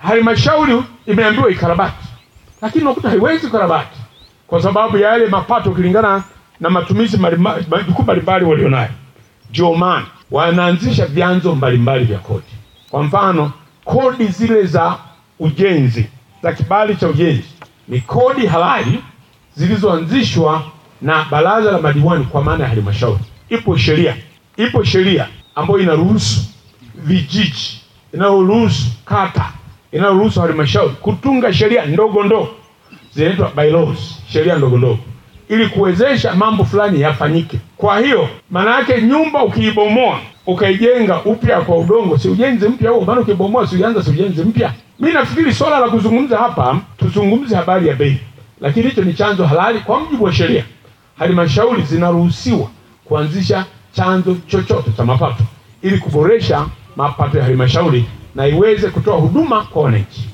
halmashauri imeambiwa ikarabati, lakini unakuta haiwezi kukarabati kwa sababu ya yale mapato kulingana na matumizi mbalimbali walionayo. Ndio maana wanaanzisha vyanzo mbalimbali vya kodi. Kwa mfano, kodi zile za ujenzi, za kibali cha ujenzi, ni kodi halali zilizoanzishwa na baraza la madiwani kwa maana ya halmashauri. Ipo sheria ambayo inaruhusu vijiji, inaruhusu kata, inaruhusu halmashauri kutunga sheria ndogo zinaitwa bylaws, sheria ndogo ili kuwezesha mambo fulani yafanyike. Kwa hiyo maana yake nyumba ukiibomoa ukaijenga upya kwa udongo, si ujenzi mpya huo, maana ukibomoa si uanza ujenzi mpya. Mimi nafikiri swala la kuzungumza hapa, tuzungumze habari ya bei, lakini hicho ni chanzo halali kwa mujibu wa sheria. Halmashauri zinaruhusiwa kuanzisha chanzo chochote cha mapato ili kuboresha mapato ya halmashauri na iweze kutoa huduma kwa wananchi.